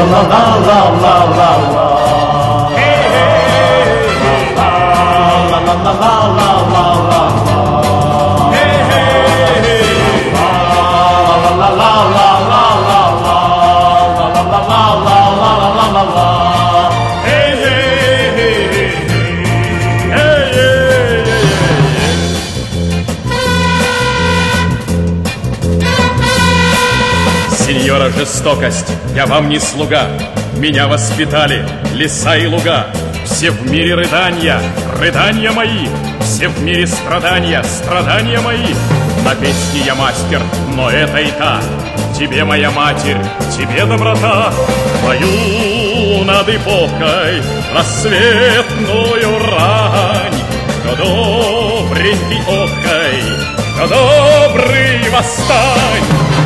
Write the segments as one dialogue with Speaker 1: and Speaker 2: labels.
Speaker 1: Сеньора жестокость, я вам не слуга. Меня воспитали леса и луга. Все в мире рыдания, рыдания мои. Все в мире страдания, страдания мои. На песне я мастер, но это и та. Тебе, моя матерь, тебе доброта. Пою над эпохой рассветную рань. Кто добренький охай, кто добрый восстань.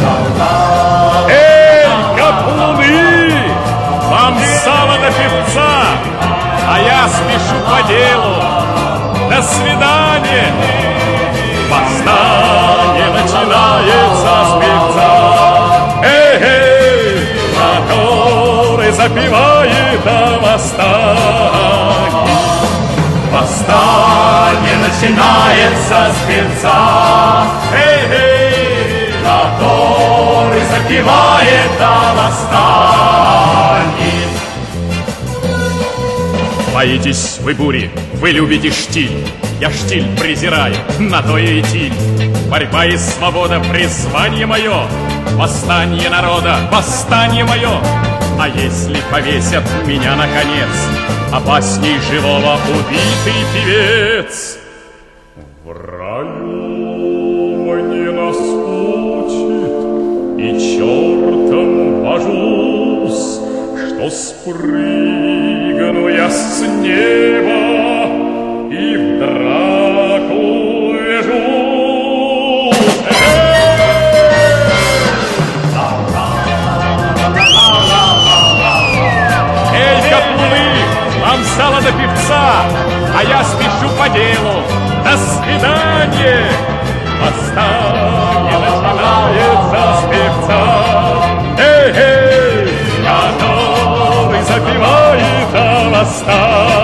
Speaker 1: Эй, каплуны, вам сало до певца, а я спешу по делу. До свидания. Восстание начинается с певца. Эй, который запевает о восстании. Восстание начинается с певца. Эй, который запевает о восстании. Боитесь вы бури, вы любите штиль. Я штиль презираю, на то и идти. Борьба и свобода, призвание мое. Восстание народа, восстание мое. А если повесят меня наконец, опасней живого убитый певец. В раю мне наскучит, и чертом вожусь, что спрыгну я с неба и в драку вяжусь. Эй, каплуны, вам сало до певца, а я спешу по делу. До свидания. Восстание начинается с певца. Эй, который запевает о восстании.